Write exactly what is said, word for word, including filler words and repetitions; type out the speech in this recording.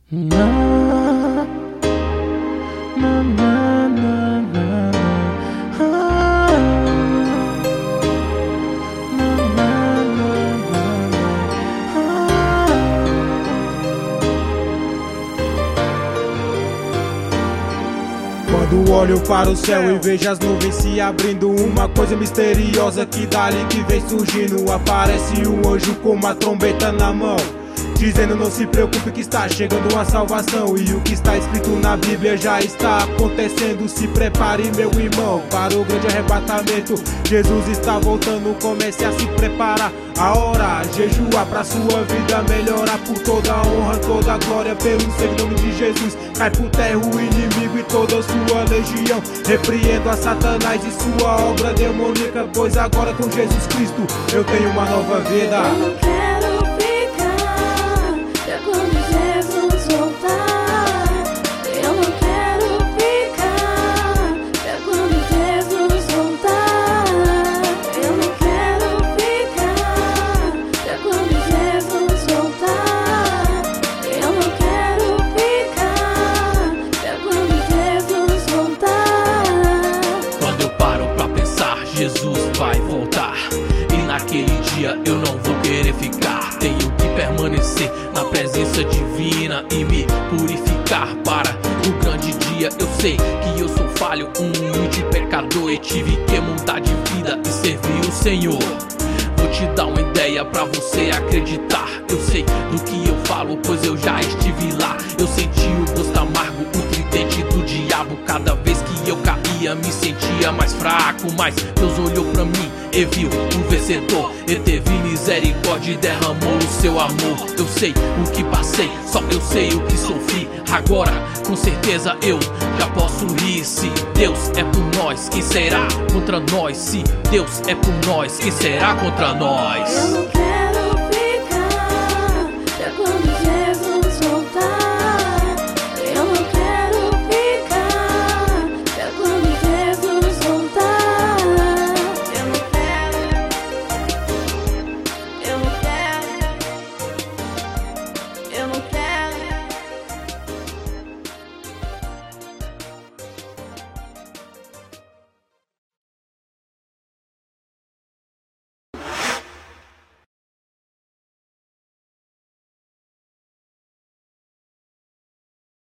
Na, na, na, na, na, ah, na, na, na, na, ah. Quando olho para o céu e vejo as nuvens se abrindo, uma coisa misteriosa que dali que vem surgindo. Aparece um anjo com uma trombeta na mão, dizendo: não se preocupe que está chegando a salvação. E o que está escrito na Bíblia já está acontecendo. Se prepare, meu irmão, para o grande arrebatamento. Jesus está voltando, comece a se preparar. A hora, jejuar pra sua vida melhorar. Por toda a honra, toda a glória, pelo sangue nome de Jesus. Cai por terra o inimigo e toda a sua legião. Repreendo a Satanás e sua obra demoníaca, pois agora com Jesus Cristo eu tenho uma nova vida. Eu não quero ficar até quando Jesus voltar. Eu não quero ficar até quando Jesus voltar. Eu não quero ficar até quando Jesus voltar. Eu não quero ficar até quando Jesus voltar. Quando eu paro pra pensar, Jesus vai voltar, e naquele dia eu não vou querer ficar. Tenho que permanecer na presença divina e me purificar para o grande dia. Eu sei que eu sou falho, um humilde pecador, e tive que mudar de vida e servir o Senhor. Vou te dar uma ideia pra você acreditar. Eu sei do que eu falo, pois eu já estive lá. Eu senti o gosto amargo, o tridente do diabo. Cada vez que eu caía me sentia mais fraco, mas Deus olhou pra mim e viu um vencedor, e teve misericórdia e derramou o seu amor. Eu sei o que passei, só eu sei o que sofri. Agora com certeza eu já posso rir. Se Deus é por nós, quem será contra nós? Se Deus é por nós, quem será contra nós? Eu não quero